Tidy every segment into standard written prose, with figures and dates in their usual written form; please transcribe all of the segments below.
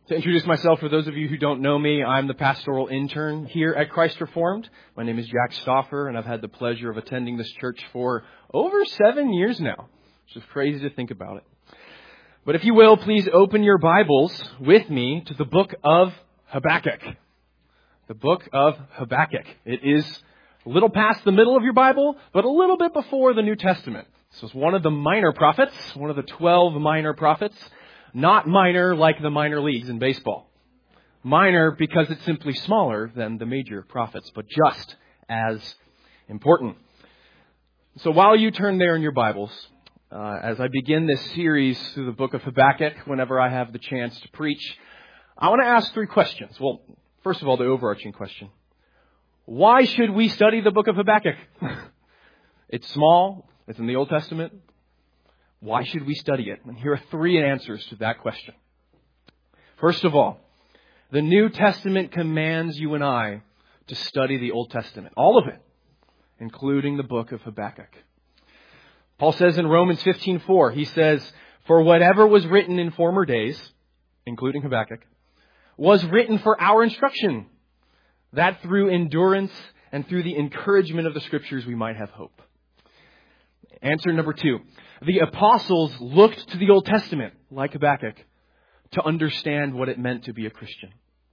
To introduce myself, for those of you who don't know me, I'm the pastoral intern here at Christ Reformed. My name is Jack Stauffer, and I've had the pleasure of attending this church for over 7 years now, which is crazy to think about it. But if you will, please open your Bibles with me to the book of Habakkuk. The book of Habakkuk. It is a little past the middle of your Bible, but a little bit before the New Testament. So it's one of the minor prophets, one of the 12 minor prophets. Not minor like the minor leagues in baseball. Minor because it's simply smaller than the major prophets, but just as important. So while you turn there in your Bibles, as I begin this series through the book of Habakkuk, whenever I have the chance to preach, I want to ask 3 questions. Well, first of all, the overarching question. Why should we study the book of Habakkuk? It's small. It's in the Old Testament. Why should we study it? And here are 3 answers to that question. First of all, the New Testament commands you and I to study the Old Testament. All of it, including the book of Habakkuk. Paul says in Romans 15:4, he says, "For whatever was written in former days, including Habakkuk, was written for our instruction, that through endurance and through the encouragement of the Scriptures we might have hope." Answer number 2. The apostles looked to the Old Testament, like Habakkuk, to understand what it meant to be a Christian.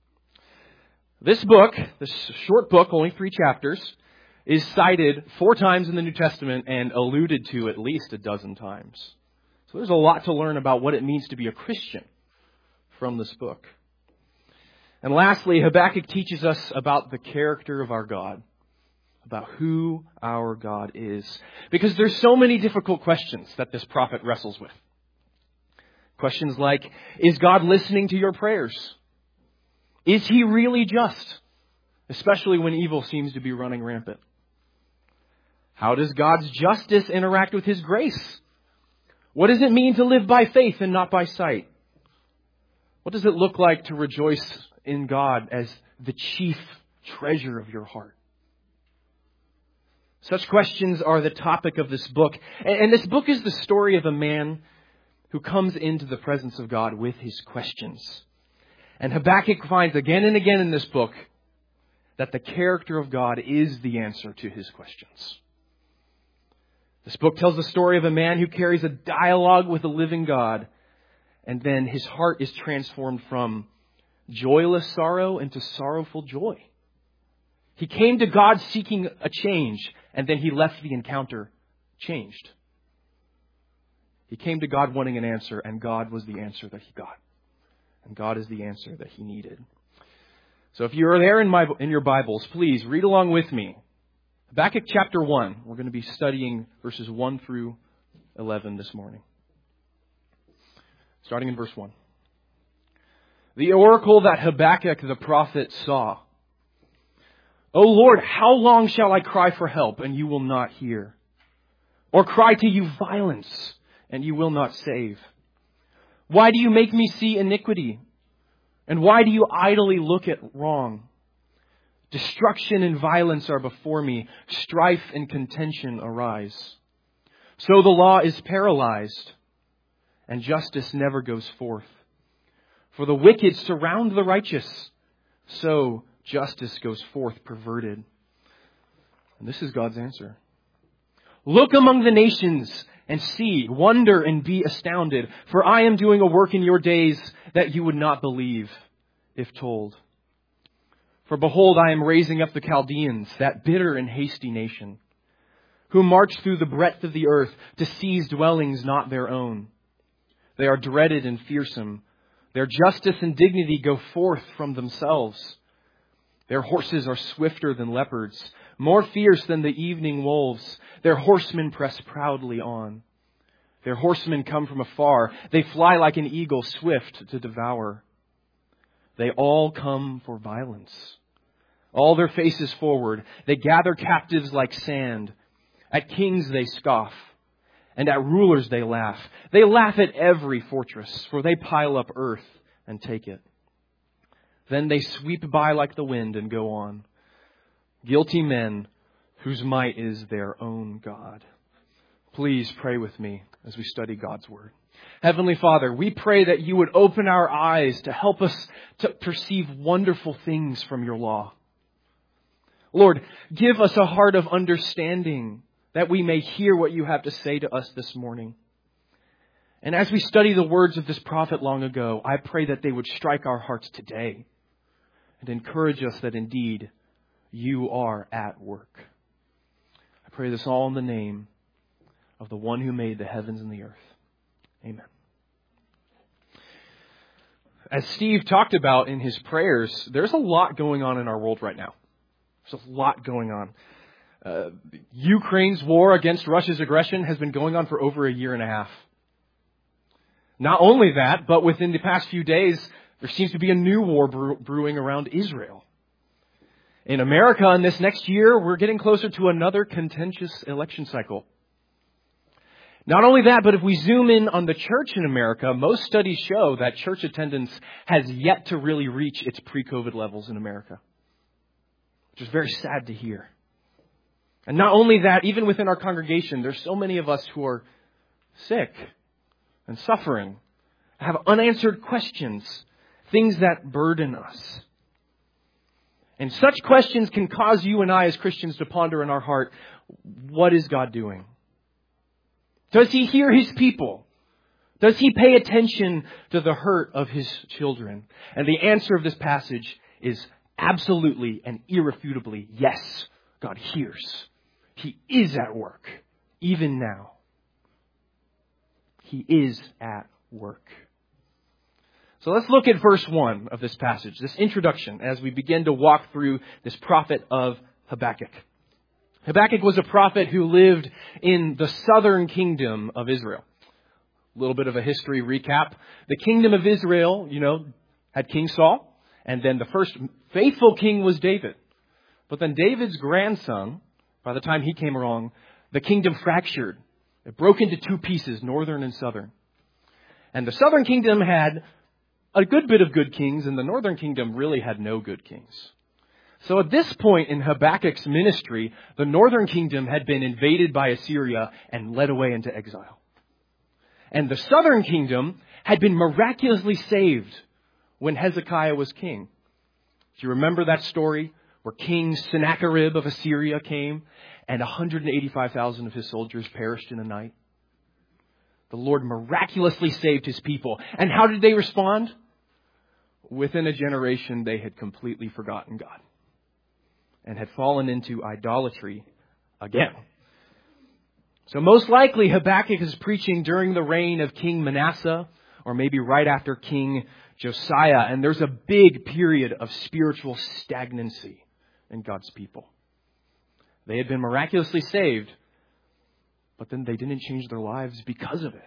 This book, this short book, only 3 chapters, is cited 4 times in the New Testament and alluded to at least a dozen times. So there's a lot to learn about what it means to be a Christian from this book. And lastly, Habakkuk teaches us about the character of our God. About who our God is. Because there's so many difficult questions that this prophet wrestles with. Questions like, is God listening to your prayers? Is He really just? Especially when evil seems to be running rampant. How does God's justice interact with His grace? What does it mean to live by faith and not by sight? What does it look like to rejoice in God as the chief treasure of your heart? Such questions are the topic of this book. And this book is the story of a man who comes into the presence of God with his questions. And Habakkuk finds again and again in this book that the character of God is the answer to his questions. This book tells the story of a man who carries a dialogue with a living God, and then his heart is transformed from joyless sorrow into sorrowful joy. He came to God seeking a change, and then he left the encounter changed. He came to God wanting an answer, and God was the answer that he got. And God is the answer that he needed. So if you're there in your Bibles, please read along with me. Habakkuk chapter 1. We're going to be studying verses 1 through 11 this morning. Starting in verse 1. The oracle that Habakkuk the prophet saw. O Lord, how long shall I cry for help, and you will not hear? Or cry to you violence, and you will not save? Why do you make me see iniquity? And why do you idly look at wrong? Destruction and violence are before me. Strife and contention arise. So the law is paralyzed, and justice never goes forth. For the wicked surround the righteous, so justice goes forth perverted. And this is God's answer. Look among the nations and see, wonder and be astounded. For I am doing a work in your days that you would not believe if told. For behold, I am raising up the Chaldeans, that bitter and hasty nation, who march through the breadth of the earth to seize dwellings not their own. They are dreaded and fearsome. Their justice and dignity go forth from themselves. Their horses are swifter than leopards, more fierce than the evening wolves. Their horsemen press proudly on. Their horsemen come from afar. They fly like an eagle, swift to devour. They all come for violence. All their faces forward. They gather captives like sand. At kings they scoff, and at rulers they laugh. They laugh at every fortress, for they pile up earth and take it. Then they sweep by like the wind and go on. Guilty men whose might is their own God. Please pray with me as we study God's Word. Heavenly Father, we pray that you would open our eyes to help us to perceive wonderful things from your law. Lord, give us a heart of understanding that we may hear what you have to say to us this morning. And as we study the words of this prophet long ago, I pray that they would strike our hearts today and encourage us that indeed you are at work. I pray this all in the name of the one who made the heavens and the earth. Amen. As Steve talked about in his prayers, there's a lot going on in our world right now. There's a lot going on. Ukraine's war against Russia's aggression has been going on for over a year and a half. Not only that, but within the past few days, there seems to be a new war brewing around Israel. In America, in this next year, we're getting closer to another contentious election cycle. Not only that, but if we zoom in on the church in America, most studies show that church attendance has yet to really reach its pre-COVID levels in America, which is very sad to hear. And not only that, even within our congregation, there's so many of us who are sick and suffering, have unanswered questions, things that burden us. And such questions can cause you and I as Christians to ponder in our heart, what is God doing? Does he hear his people? Does he pay attention to the hurt of his children? And the answer of this passage is absolutely and irrefutably yes. God hears. He is at work, even now. He is at work. So let's look at verse 1 of this passage, this introduction, as we begin to walk through this prophet of Habakkuk. Habakkuk was a prophet who lived in the southern kingdom of Israel. A little bit of a history recap. The kingdom of Israel, had King Saul, and then the first faithful king was David. But then David's grandson, by the time he came along, the kingdom fractured. It broke into two pieces, northern and southern. And the southern kingdom had a good bit of good kings, and the northern kingdom really had no good kings. So at this point in Habakkuk's ministry, the northern kingdom had been invaded by Assyria and led away into exile. And the southern kingdom had been miraculously saved when Hezekiah was king. Do you remember that story where King Sennacherib of Assyria came and 185,000 of his soldiers perished in a night? The Lord miraculously saved his people. And how did they respond? Within a generation, they had completely forgotten God and had fallen into idolatry again. So most likely Habakkuk is preaching during the reign of King Manasseh, or maybe right after King Josiah. And there's a big period of spiritual stagnancy in God's people. They had been miraculously saved, but then they didn't change their lives because of it.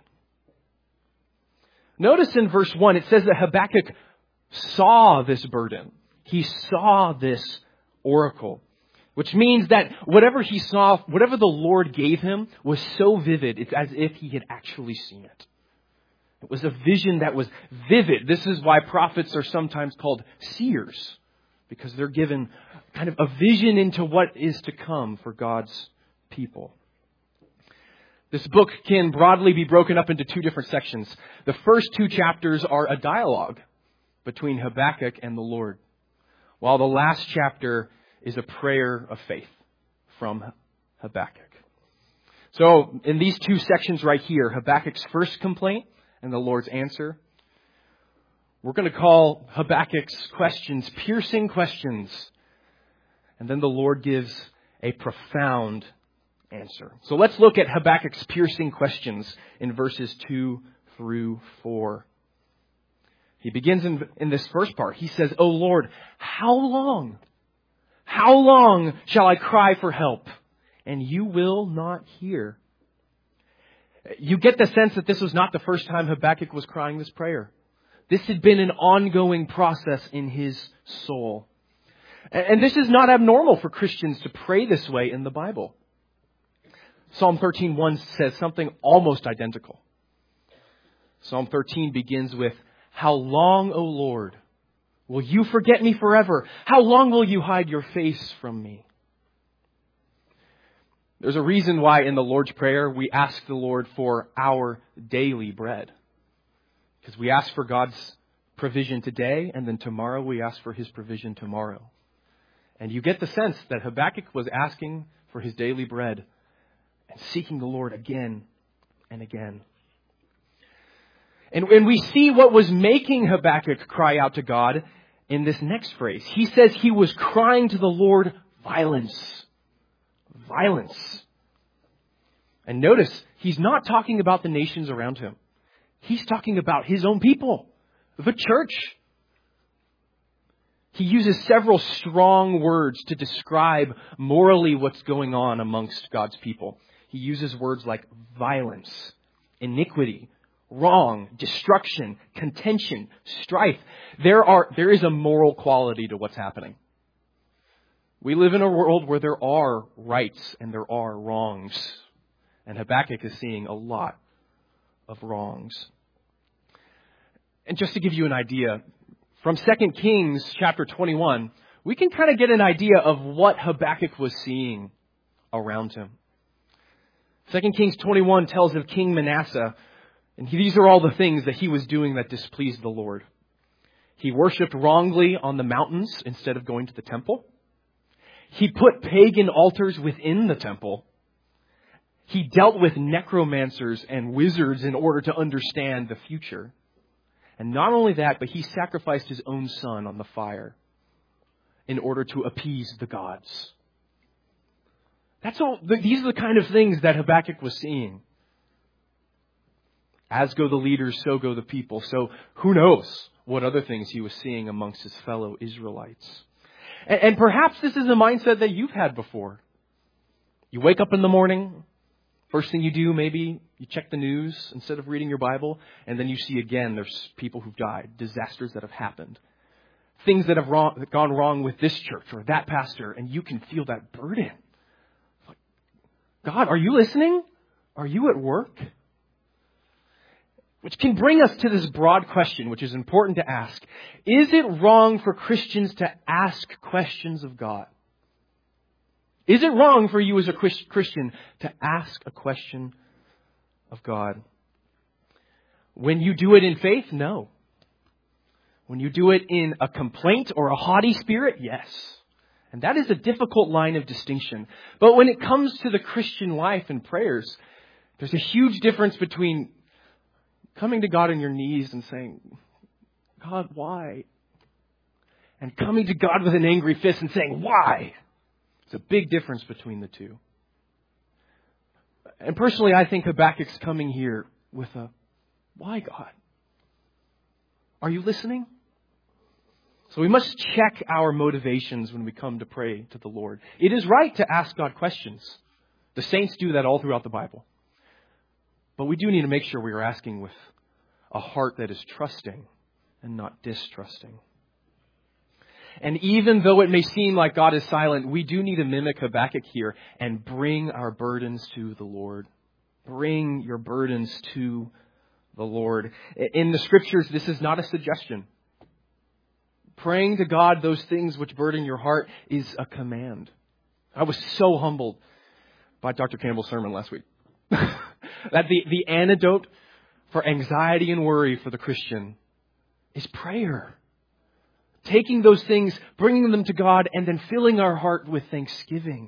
Notice in verse 1, it says that Habakkuk saw this burden. He saw this oracle, which means that whatever he saw, whatever the Lord gave him was so vivid, it's as if he had actually seen it. It was a vision that was vivid. This is why prophets are sometimes called seers, because they're given kind of a vision into what is to come for God's people. This book can broadly be broken up into two different sections. The first two chapters are a dialogue between Habakkuk and the Lord, while the last chapter is a prayer of faith from Habakkuk. So in these two sections right here, Habakkuk's first complaint and the Lord's answer, we're going to call Habakkuk's questions piercing questions. And then the Lord gives a profound answer. So let's look at Habakkuk's piercing questions in verses 2 through 4. He begins in this first part. He says, "O Lord, how long? How long shall I cry for help? And you will not hear." You get the sense that this was not the first time Habakkuk was crying this prayer. This had been an ongoing process in his soul. And this is not abnormal for Christians to pray this way in the Bible. Psalm 13:1 says something almost identical. Psalm 13 begins with, "How long, O Lord, will you forget me forever? How long will you hide your face from me?" There's a reason why in the Lord's Prayer we ask the Lord for our daily bread. Because we ask for God's provision today, and then tomorrow we ask for His provision tomorrow. And you get the sense that Habakkuk was asking for his daily bread and seeking the Lord again and again. And when we see what was making Habakkuk cry out to God in this next phrase, he says he was crying to the Lord violence. Violence. And notice, he's not talking about the nations around him. He's talking about his own people, the church. He uses several strong words to describe morally what's going on amongst God's people. He uses words like violence, iniquity, wrong, destruction, contention, strife. There is a moral quality to what's happening. We live in a world where there are rights and there are wrongs. And Habakkuk is seeing a lot of wrongs. And just to give you an idea, from 2 Kings chapter 21, we can kind of get an idea of what Habakkuk was seeing around him. 2 Kings 21 tells of King Manasseh, and these are all the things that he was doing that displeased the Lord. He worshipped wrongly on the mountains instead of going to the temple. He put pagan altars within the temple. He dealt with necromancers and wizards in order to understand the future. And not only that, but he sacrificed his own son on the fire in order to appease the gods. These are the kind of things that Habakkuk was seeing. As go the leaders, so go the people. So who knows what other things he was seeing amongst his fellow Israelites. And perhaps this is a mindset that you've had before. You wake up in the morning. First thing you do, maybe you check the news instead of reading your Bible, and then you see again there's people who've died, disasters that have happened, things that have gone wrong with this church or that pastor, and you can feel that burden. God, are you listening? Are you at work? Which can bring us to this broad question, which is important to ask. Is it wrong for Christians to ask questions of God? Is it wrong for you as a Christian to ask a question of God? When you do it in faith, no. When you do it in a complaint or a haughty spirit, yes. And that is a difficult line of distinction. But when it comes to the Christian life and prayers, there's a huge difference between coming to God on your knees and saying, God, why? And coming to God with an angry fist and saying, why? It's a big difference between the two. And personally, I think Habakkuk's coming here with a, why, God? Are you listening? So we must check our motivations when we come to pray to the Lord. It is right to ask God questions. The saints do that all throughout the Bible. But we do need to make sure we are asking with a heart that is trusting and not distrusting. And even though it may seem like God is silent, we do need to mimic Habakkuk here and bring our burdens to the Lord. Bring your burdens to the Lord. In the Scriptures, this is not a suggestion. Praying to God those things which burden your heart is a command. I was so humbled by Dr. Campbell's sermon last week. That the antidote for anxiety and worry for the Christian is prayer. Taking those things, bringing them to God, and then filling our heart with thanksgiving.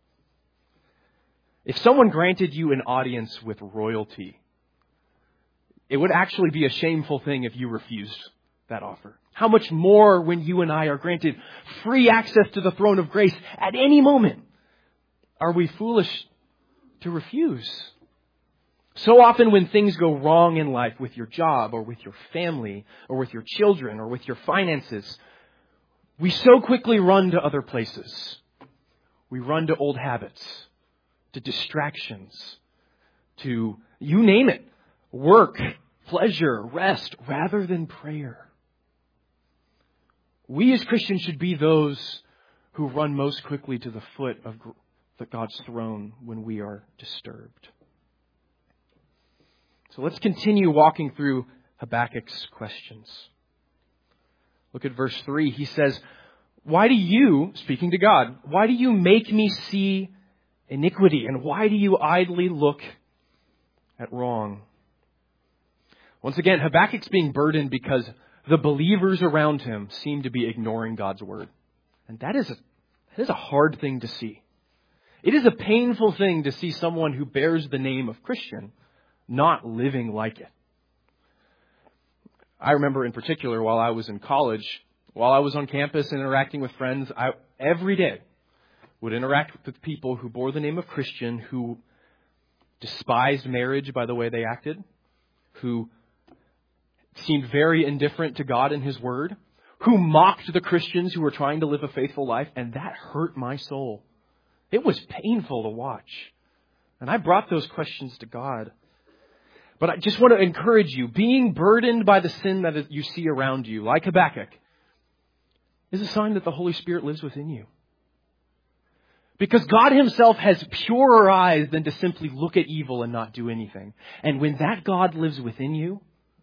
If someone granted you an audience with royalty, it would actually be a shameful thing if you refused that offer. How much more when you and I are granted free access to the throne of grace at any moment? Are we foolish to refuse? So often when things go wrong in life with your job or with your family or with your children or with your finances, we so quickly run to other places. We run to old habits, to distractions, to, you name it, work, pleasure, rest, rather than prayer. We as Christians should be those who run most quickly to the foot of God's throne when we are disturbed. So let's continue walking through Habakkuk's questions. Look at verse 3. He says, why do you, speaking to God, why do you make me see iniquity? And why do you idly look at wrong? Once again, Habakkuk's being burdened because the believers around him seem to be ignoring God's word. And that is a hard thing to see. It is a painful thing to see someone who bears the name of Christian not living like it. I remember in particular while I was in college, while I was on campus and interacting with friends, I every day would interact with people who bore the name of Christian, who despised marriage by the way they acted, who seemed very indifferent to God and His Word, who mocked the Christians who were trying to live a faithful life, and that hurt my soul. It was painful to watch. And I brought those questions to God. But I just want to encourage you, being burdened by the sin that you see around you, like Habakkuk, is a sign that the Holy Spirit lives within you. Because God Himself has purer eyes than to simply look at evil and not do anything. And when that God lives within you,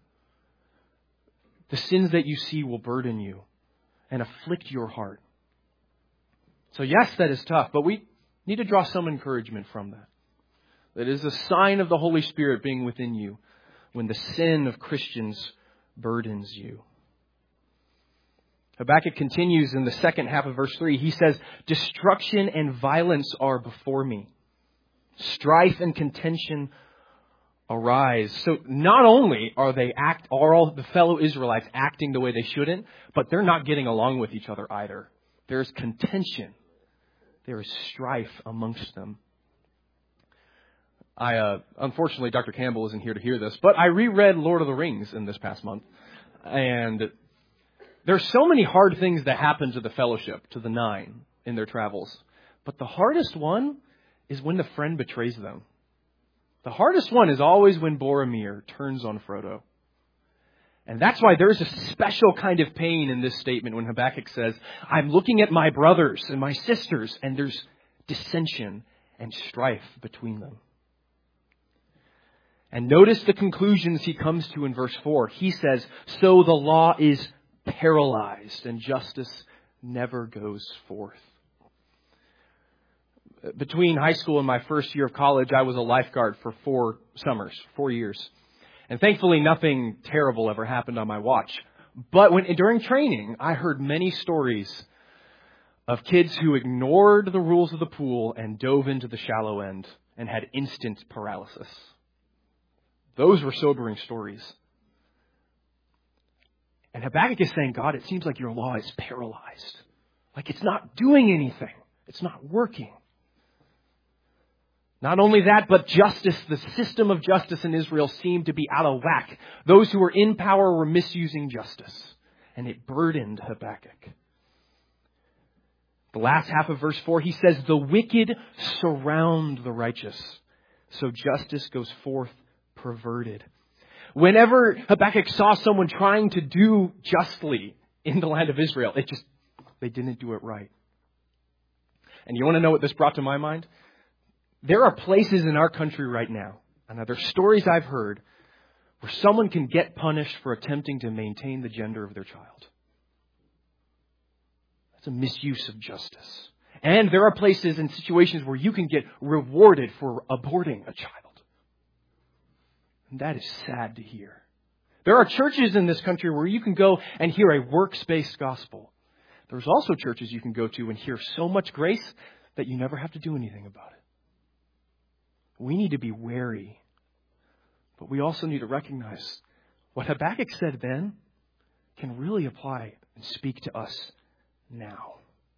the sins that you see will burden you and afflict your heart. So yes, that is tough, but we need to draw some encouragement from that. That is a sign of the Holy Spirit being within you when the sin of Christians burdens you. Habakkuk continues in the second half of verse 3. He says, "Destruction and violence are before me. Strife and contention arise." So not only are all the fellow Israelites acting the way they shouldn't, but they're not getting along with each other either. There's contention. There is strife amongst them. Unfortunately, Dr. Campbell isn't here to hear this, but I reread Lord of the Rings in this past month. And there's so many hard things that happen to the fellowship, to the nine, in their travels. But the hardest one is when the friend betrays them. The hardest one is always when Boromir turns on Frodo. And that's why there's a special kind of pain in this statement when Habakkuk says, "I'm looking at my brothers and my sisters," and there's dissension and strife between them. And notice the conclusions he comes to in verse 4. He says, "So the law is paralyzed and justice never goes forth." Between high school and my first year of college, I was a lifeguard for 4 years. And thankfully, nothing terrible ever happened on my watch. But during training, I heard many stories of kids who ignored the rules of the pool and dove into the shallow end and had instant paralysis. Those were sobering stories. And Habakkuk is saying, "God, it seems like your law is paralyzed. Like it's not doing anything. It's not working." Not only that, but justice, the system of justice in Israel seemed to be out of whack. Those who were in power were misusing justice. And it burdened Habakkuk. The last half of verse 4, he says, "The wicked surround the righteous, so justice goes forth perverted." Whenever Habakkuk saw someone trying to do justly in the land of Israel, they didn't do it right. And you want to know what this brought to my mind? There are places in our country right now, and there are stories I've heard, where someone can get punished for attempting to maintain the gender of their child. That's a misuse of justice. And there are places and situations where you can get rewarded for aborting a child. And that is sad to hear. There are churches in this country where you can go and hear a works-based gospel. There's also churches you can go to and hear so much grace that you never have to do anything about it. We need to be wary. But we also need to recognize what Habakkuk said then can really apply and speak to us now.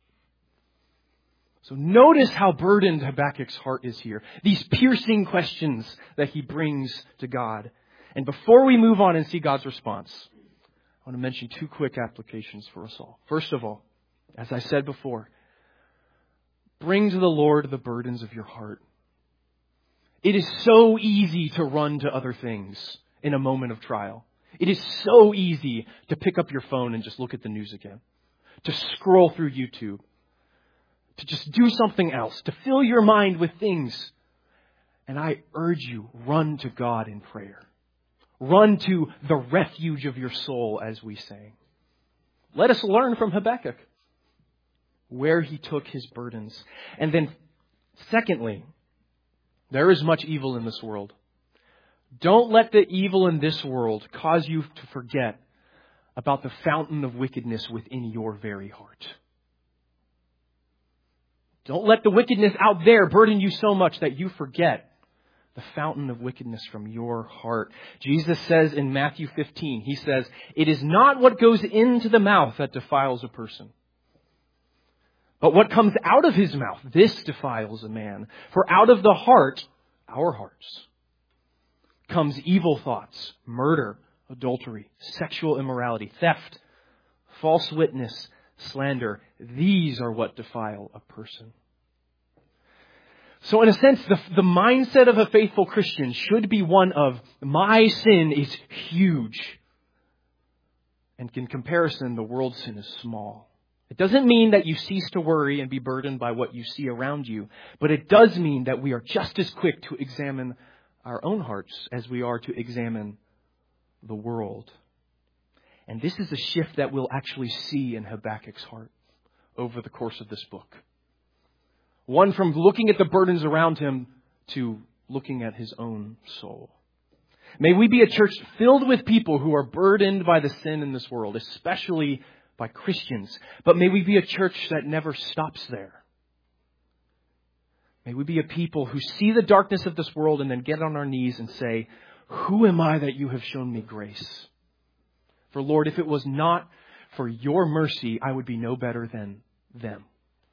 So notice how burdened Habakkuk's heart is here. These piercing questions that he brings to God. And before we move on and see God's response, I want to mention 2 quick applications for us all. First of all, as I said before, bring to the Lord the burdens of your heart. It is so easy to run to other things in a moment of trial. It is so easy to pick up your phone and just look at the news again, to scroll through YouTube, to just do something else, to fill your mind with things. And I urge you, run to God in prayer. Run to the refuge of your soul, as we sang. Let us learn from Habakkuk where he took his burdens. And then Secondly, there is much evil in this world. Don't let the evil in this world cause you to forget about the fountain of wickedness within your very heart. Don't let the wickedness out there burden you so much that you forget the fountain of wickedness from your heart. Jesus says in Matthew 15, He says, "It is not what goes into the mouth that defiles a person, but what comes out of his mouth, this defiles a man. For out of the heart, our hearts, comes evil thoughts, murder, adultery, sexual immorality, theft, false witness, slander. These are what defile a person." So in a sense, the mindset of a faithful Christian should be one of, my sin is huge. And in comparison, the world's sin is small. It doesn't mean that you cease to worry and be burdened by what you see around you, but it does mean that we are just as quick to examine our own hearts as we are to examine the world. And this is a shift that we'll actually see in Habakkuk's heart over the course of this book. One from looking at the burdens around him to looking at his own soul. May we be a church filled with people who are burdened by the sin in this world, especially by Christians. But may we be a church that never stops there. May we be a people who see the darkness of this world and then get on our knees and say, "Who am I that you have shown me grace? For Lord, if it was not for your mercy, I would be no better than them."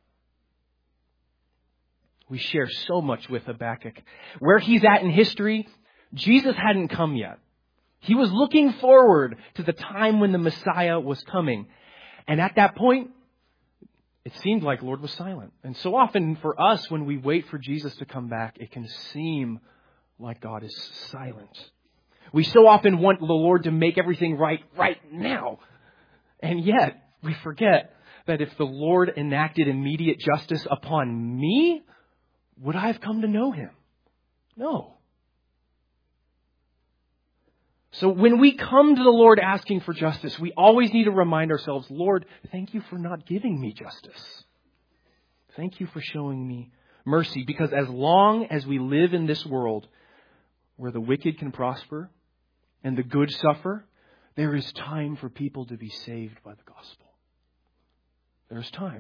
We share so much with Habakkuk. Where he's at in history, Jesus hadn't come yet. He was looking forward to the time when the Messiah was coming. And at that point, it seemed like the Lord was silent. And so often for us, when we wait for Jesus to come back, it can seem like God is silent. We so often want the Lord to make everything right now. And yet, we forget that if the Lord enacted immediate justice upon me, would I have come to know Him? No. So when we come to the Lord asking for justice, we always need to remind ourselves, "Lord, thank you for not giving me justice. Thank you for showing me mercy." Because as long as we live in this world where the wicked can prosper and the good suffer, there is time for people to be saved by the gospel. There's time.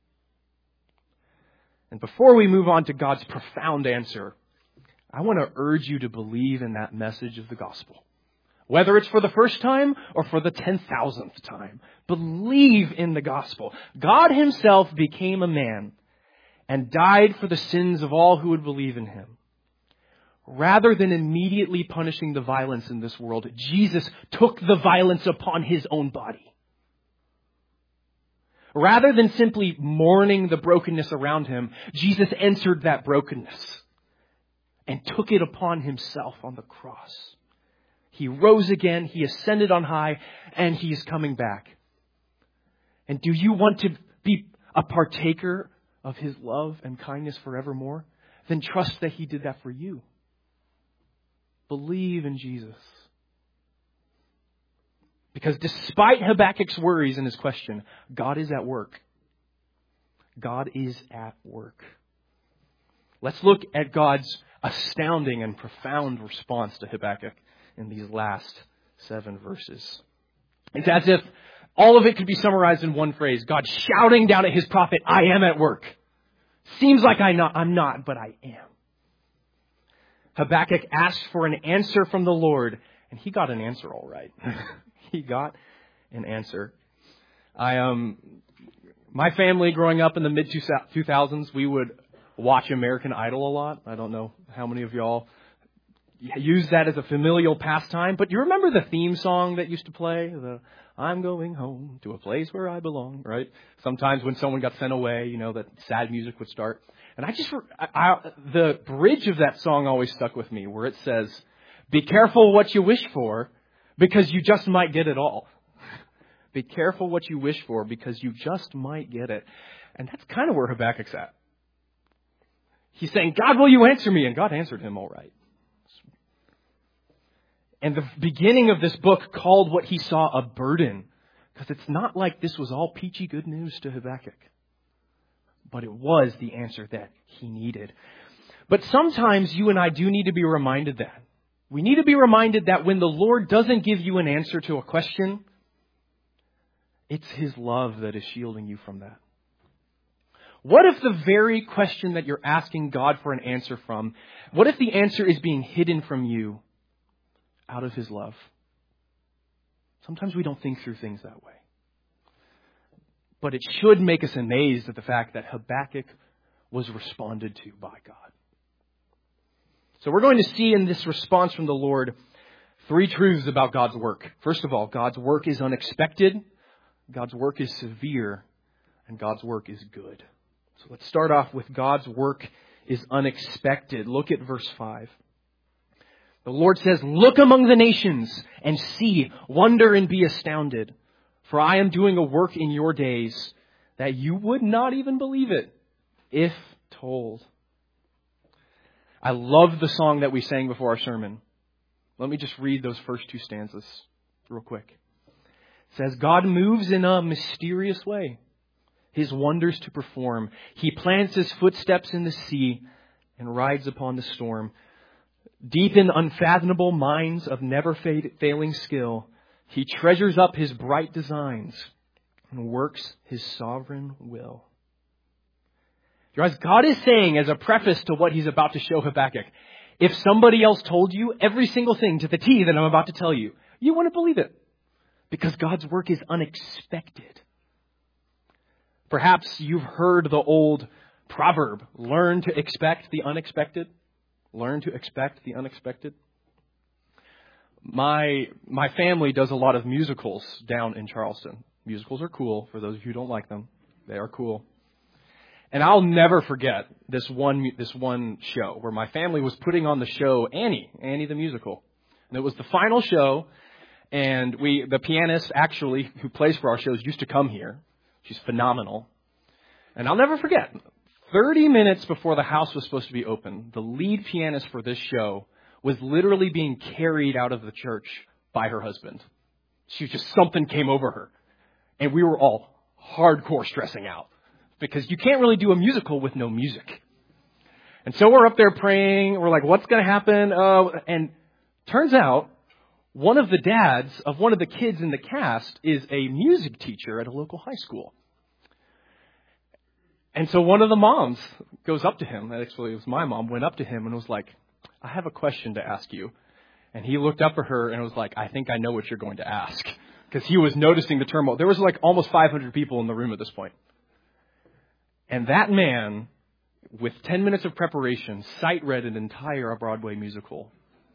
And before we move on to God's profound answer, I want to urge you to believe in that message of the gospel. Whether it's for the first time or for the 10,000th time, believe in the gospel. God Himself became a man and died for the sins of all who would believe in Him. Rather than immediately punishing the violence in this world, Jesus took the violence upon His own body. Rather than simply mourning the brokenness around Him, Jesus entered that brokenness and took it upon Himself on the cross. He rose again, He ascended on high, and He is coming back. And do you want to be a partaker of His love and kindness forevermore? Then trust that He did that for you. Believe in Jesus. Because despite Habakkuk's worries and his question, God is at work. God is at work. Let's look at God's astounding and profound response to Habakkuk in these last 7 verses. It's as if all of it could be summarized in one phrase. God shouting down at His prophet, "I am at work." Seems like I'm not, but I am. Habakkuk asked for an answer from the Lord, and he got an answer all right. He got an answer. My family growing up in the mid-2000s, we would watch American Idol a lot. I don't know how many of y'all use that as a familial pastime, but you remember the theme song that used to play? "I'm going home to a place where I belong," right? Sometimes when someone got sent away, that sad music would start. And the bridge of that song always stuck with me, where it says, "Be careful what you wish for, because you just might get it all." Be careful what you wish for, because you just might get it. And that's kind of where Habakkuk's at. He's saying, "God, will you answer me?" And God answered him all right. And the beginning of this book called what he saw a burden, because it's not like this was all peachy good news to Habakkuk. but it was the answer that he needed. But sometimes you and I do need to be reminded that. We need to be reminded that when the Lord doesn't give you an answer to a question, it's His love that is shielding you from that. What if the very question that you're asking God for an answer from, what if the answer is being hidden from you out of His love? Sometimes we don't think through things that way. But it should make us amazed at the fact that Habakkuk was responded to by God. So we're going to see in this response from the Lord 3 truths about God's work. First of all, God's work is unexpected, God's work is severe, and God's work is good. So let's start off with God's work is unexpected. Look at verse 5. The Lord says, "Look among the nations and see, wonder and be astounded. For I am doing a work in your days that you would not even believe it, if told." I love the song that we sang before our sermon. Let me just read those first 2 stanzas real quick. It says, "God moves in a mysterious way, His wonders to perform. He plants His footsteps in the sea and rides upon the storm. Deep in unfathomable minds of never failing skill, He treasures up His bright designs and works His sovereign will." Guys, God is saying as a preface to what He's about to show Habakkuk, if somebody else told you every single thing to the T that I'm about to tell you, you wouldn't believe it. Because God's work is unexpected. Perhaps you've heard the old proverb, learn to expect the unexpected. Learn to expect the unexpected. My family does a lot of musicals down in Charleston. Musicals are cool. For those of you who don't like them, they are cool. And I'll never forget this one show where my family was putting on the show Annie the musical. And it was the final show. And the pianist actually who plays for our shows used to come here. She's phenomenal. And I'll never forget, 30 minutes before the house was supposed to be open, the lead pianist for this show was literally being carried out of the church by her husband. Something came over her. And we were all hardcore stressing out. Because you can't really do a musical with no music. And so we're up there praying. We're like, what's going to happen? And turns out, one of the dads of one of the kids in the cast is a music teacher at a local high school. And so one of the moms goes up to him. Actually, it was my mom, went up to him and was like, "I have a question to ask you." And he looked up at her and was like, "I think I know what you're going to ask." Because he was noticing the turmoil. There was like almost 500 people in the room at this point. And that man, with 10 minutes of preparation, sight read an entire Broadway musical.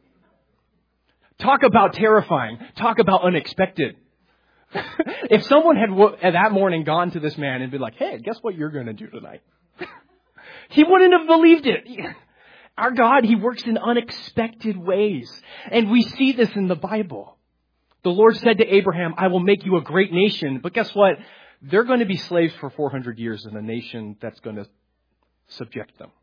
Talk about terrifying. Talk about unexpected. If someone had that morning gone to this man and been like, "Hey, guess what you're going to do tonight?" He wouldn't have believed it. Our God, He works in unexpected ways. And we see this in the Bible. The Lord said to Abraham, "I will make you a great nation." But guess what? They're going to be slaves for 400 years in a nation that's going to subject them.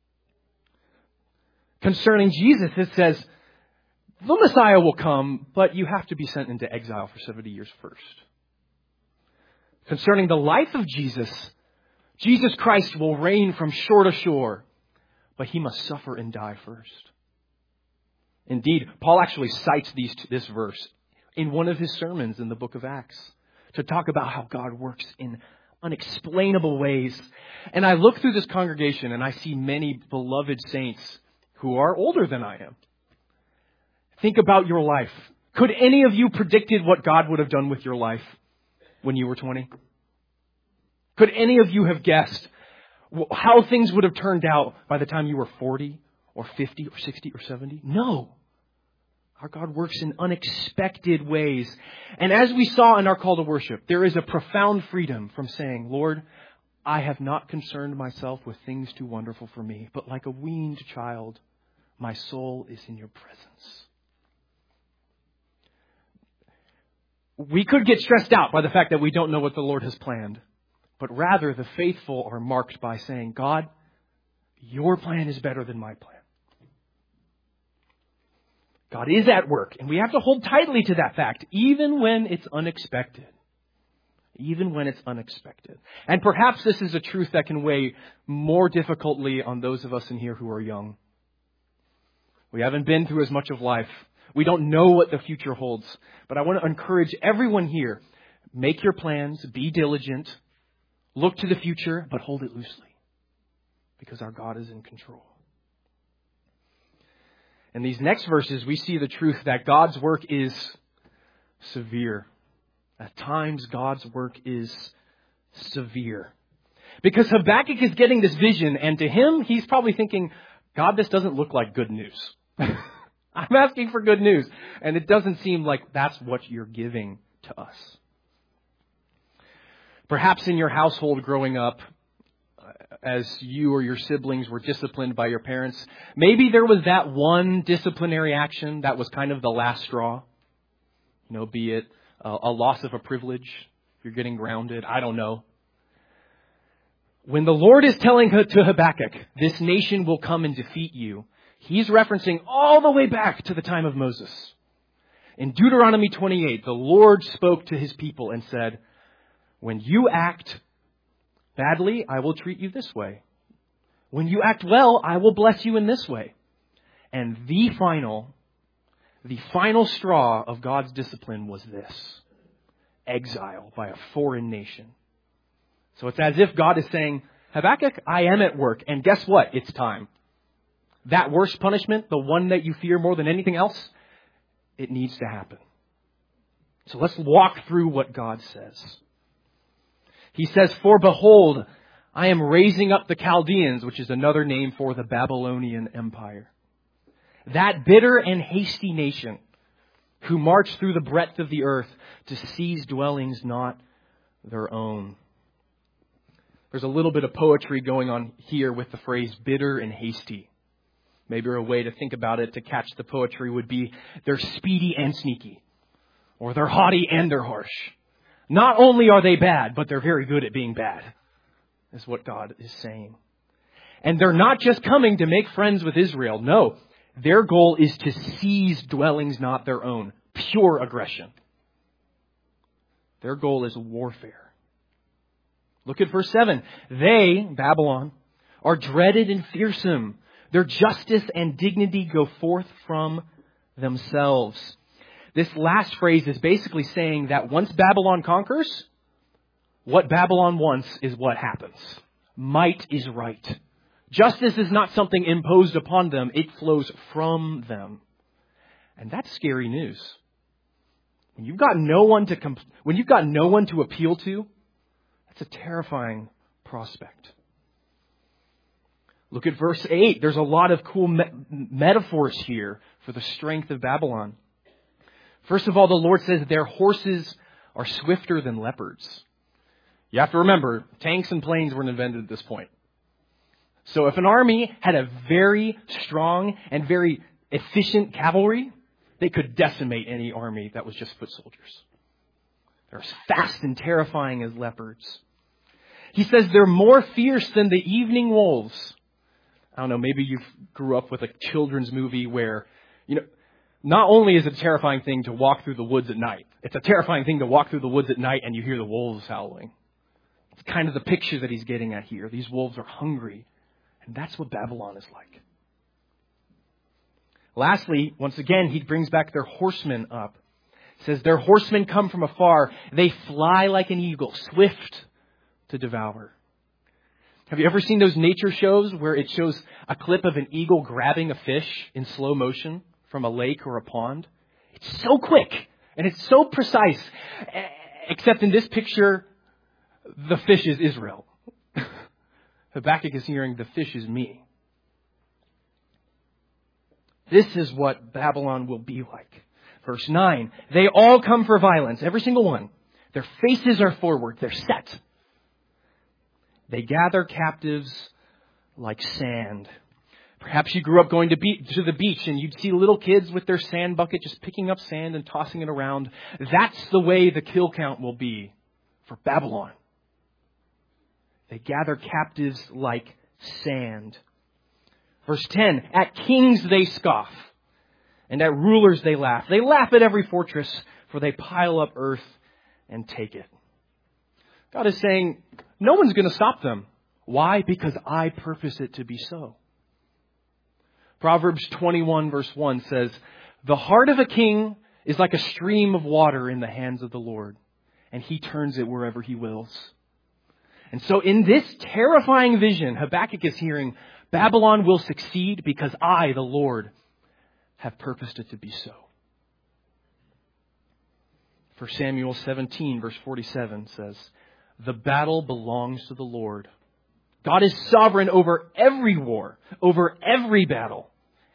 Concerning Jesus, it says, the Messiah will come, but you have to be sent into exile for 70 years first. Concerning the life of Jesus, Jesus Christ will reign from shore to shore, but He must suffer and die first. Indeed, Paul actually cites this verse in one of his sermons in the book of Acts to talk about how God works in unexplainable ways. And I look through this congregation and I see many beloved saints who are older than I am. Think about your life. Could any of you predicted what God would have done with your life when you were 20? Could any of you have guessed how things would have turned out by the time you were 40 or 50 or 60 or 70? No. Our God works in unexpected ways. And as we saw in our call to worship, there is a profound freedom from saying, "Lord, I have not concerned myself with things too wonderful for me, but like a weaned child, my soul is in your presence." We could get stressed out by the fact that we don't know what the Lord has planned. But rather, the faithful are marked by saying, "God, your plan is better than my plan." God is at work, and we have to hold tightly to that fact, even when it's unexpected. even when it's unexpected. And perhaps this is a truth that can weigh more difficultly on those of us in here who are young. We haven't been through as much of life. We don't know what the future holds. But I want to encourage everyone here, make your plans, be diligent, look to the future, but hold it loosely, because our God is in control. In these next verses, we see the truth that God's work is severe. At times, God's work is severe. Because Habakkuk is getting this vision, and to him, he's probably thinking, God, this doesn't look like good news. I'm asking for good news, and it doesn't seem like that's what you're giving to us. Perhaps in your household growing up, as you or your siblings were disciplined by your parents, maybe there was that one disciplinary action that was kind of the last straw. Be it a loss of a privilege, if you're getting grounded, I don't know. When the Lord is telling to Habakkuk, this nation will come and defeat you, he's referencing all the way back to the time of Moses. In Deuteronomy 28, the Lord spoke to his people and said, when you act badly, I will treat you this way. When you act well, I will bless you in this way. And the final straw of God's discipline was this: exile by a foreign nation. So it's as if God is saying, Habakkuk, I am at work. And guess what? It's time. That worst punishment, the one that you fear more than anything else, it needs to happen. So let's walk through what God says. He says, for behold, I am raising up the Chaldeans, which is another name for the Babylonian Empire. That bitter and hasty nation who march through the breadth of the earth to seize dwellings not their own. There's a little bit of poetry going on here with the phrase bitter and hasty. Maybe a way to think about it, to catch the poetry, would be they're speedy and sneaky, or they're haughty and they're harsh. Not only are they bad, but they're very good at being bad, is what God is saying. And they're not just coming to make friends with Israel. No, their goal is to seize dwellings not their own. Pure aggression. Their goal is warfare. Look at verse 7. They, Babylon, are dreaded and fearsome. Their justice and dignity go forth from themselves. This last phrase is basically saying that once Babylon conquers, what Babylon wants is what happens. Might is right. Justice is not something imposed upon them. It flows from them. And that's scary news. When you've got no one to appeal to, that's a terrifying prospect. Look at verse 8. There's a lot of cool metaphors here for the strength of Babylon. First of all, the Lord says their horses are swifter than leopards. You have to remember, tanks and planes weren't invented at this point. So if an army had a very strong and very efficient cavalry, they could decimate any army that was just foot soldiers. They're as fast and terrifying as leopards. He says they're more fierce than the evening wolves. I don't know, maybe you grew up with a children's movie where, not only is it a terrifying thing to walk through the woods at night, it's a terrifying thing to walk through the woods at night and you hear the wolves howling. It's kind of the picture that he's getting at here. These wolves are hungry. And that's what Babylon is like. Lastly, once again, he brings back their horsemen up. He says, their horsemen come from afar. They fly like an eagle, swift to devour. Have you ever seen those nature shows where it shows a clip of an eagle grabbing a fish in slow motion from a lake or a pond? It's so quick and it's so precise. Except in this picture, the fish is Israel. Habakkuk is hearing, the fish is me. This is what Babylon will be like. Verse 9, they all come for violence, every single one. Their faces are forward, they're set. They gather captives like sand. Perhaps you grew up going to the beach and you'd see little kids with their sand bucket just picking up sand and tossing it around. That's the way the kill count will be for Babylon. They gather captives like sand. Verse 10, at kings they scoff, and at rulers they laugh. They laugh at every fortress, for they pile up earth and take it. God is saying, no one's going to stop them. Why? Because I purpose it to be so. Proverbs 21 verse 1 says, the heart of a king is like a stream of water in the hands of the Lord, and He turns it wherever He wills. And so in this terrifying vision, Habakkuk is hearing, Babylon will succeed because I, the Lord, have purposed it to be so. 1 Samuel 17 verse 47 says, the battle belongs to the Lord. God is sovereign over every war, over every battle.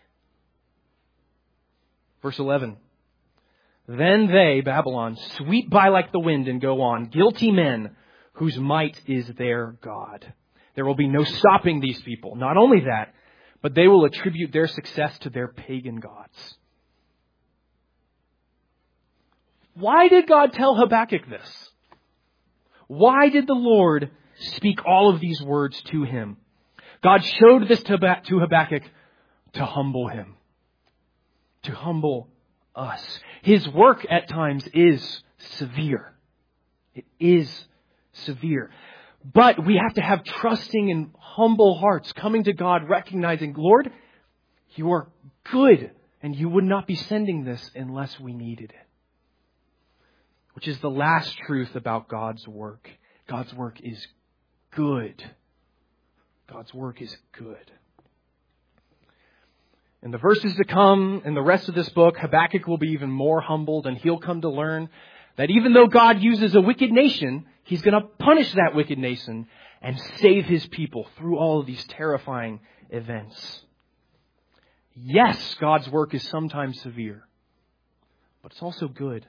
Verse 11. Then they, Babylon, sweep by like the wind and go on, guilty men whose might is their God. There will be no stopping these people. Not only that, but they will attribute their success to their pagan gods. Why did God tell Habakkuk this? Why did the Lord speak all of these words to him? God showed this to Habakkuk to humble him, to humble us. His work at times is severe. It is severe. But we have to have trusting and humble hearts coming to God, recognizing, Lord, you are good and you would not be sending this unless we needed it. Which is the last truth about God's work. God's work is good. God's work is good. In the verses to come, in the rest of this book, Habakkuk will be even more humbled, and he'll come to learn that even though God uses a wicked nation, He's going to punish that wicked nation and save His people through all of these terrifying events. Yes, God's work is sometimes severe, but it's also good.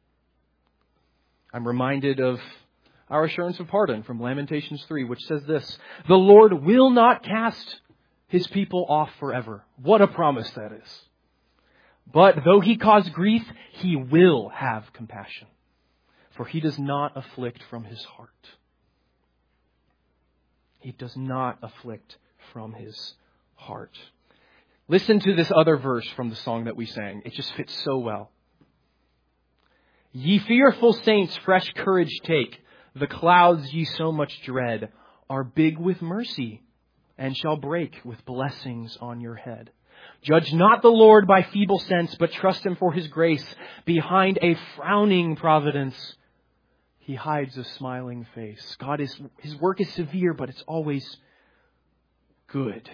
I'm reminded of our assurance of pardon from Lamentations 3, which says this, the Lord will not cast His people off forever. What a promise that is. But though He cause grief, He will have compassion, for He does not afflict from His heart. He does not afflict from His heart. Listen to this other verse from the song that we sang. It just fits so well. Ye fearful saints, fresh courage take. The clouds ye so much dread are big with mercy, and shall break with blessings on your head. Judge not the Lord by feeble sense, but trust Him for His grace. Behind a frowning providence, He hides a smiling face. His work is severe, but it's always good.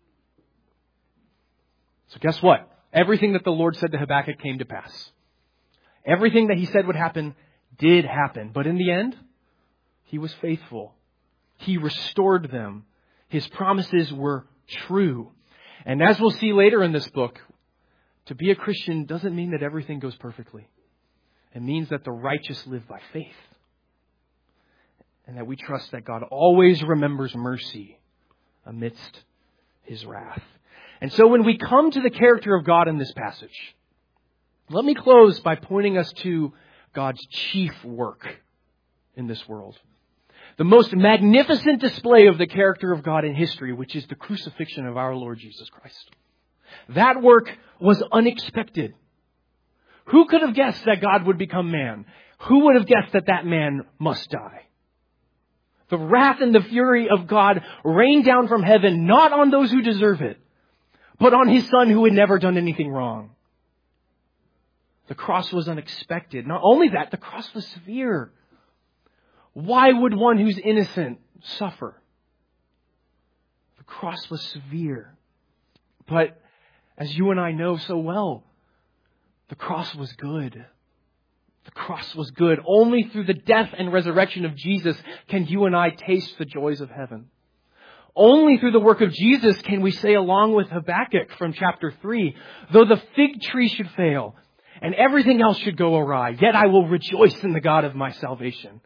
So guess what? Everything that the Lord said to Habakkuk came to pass. Everything that He said would happen did happen. But in the end, He was faithful. He restored them. His promises were true. And as we'll see later in this book, to be a Christian doesn't mean that everything goes perfectly. It means that the righteous live by faith. And that we trust that God always remembers mercy amidst His wrath. And so when we come to the character of God in this passage, let me close by pointing us to God's chief work in this world. The most magnificent display of the character of God in history, which is the crucifixion of our Lord Jesus Christ. That work was unexpected. Who could have guessed that God would become man? Who would have guessed that that man must die? The wrath and the fury of God rained down from heaven, not on those who deserve it, but on His Son who had never done anything wrong. The cross was unexpected. Not only that, the cross was severe. Why would one who's innocent suffer? The cross was severe. But as you and I know so well, the cross was good. The cross was good. Only through the death and resurrection of Jesus can you and I taste the joys of heaven. Only through the work of Jesus can we say, along with Habakkuk from chapter 3, though the fig tree should fail and everything else should go awry, yet I will rejoice in the God of my salvation.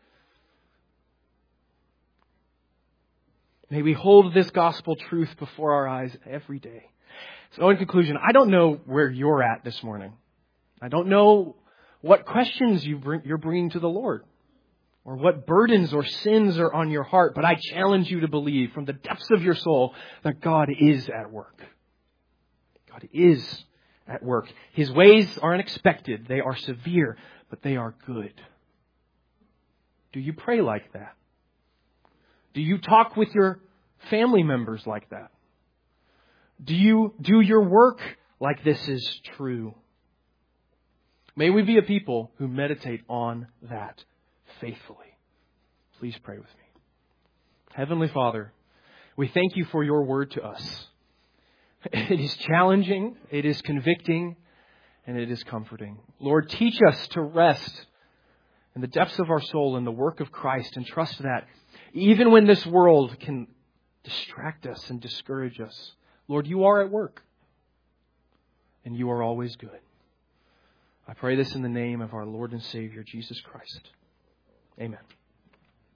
May we hold this gospel truth before our eyes every day. So in conclusion, I don't know where you're at this morning. I don't know what questions you're bringing to the Lord, or what burdens or sins are on your heart, but I challenge you to believe from the depths of your soul that God is at work. God is at work. His ways are unexpected. They are severe, but they are good. Do you pray like that? Do you talk with your family members like that? Do you do your work like this is true? May we be a people who meditate on that faithfully. Please pray with me. Heavenly Father, we thank you for your word to us. It is challenging, it is convicting, and it is comforting. Lord, teach us to rest in the depths of our soul in the work of Christ and trust that even when this world can distract us and discourage us, Lord, you are at work and you are always good. I pray this in the name of our Lord and Savior, Jesus Christ. Amen.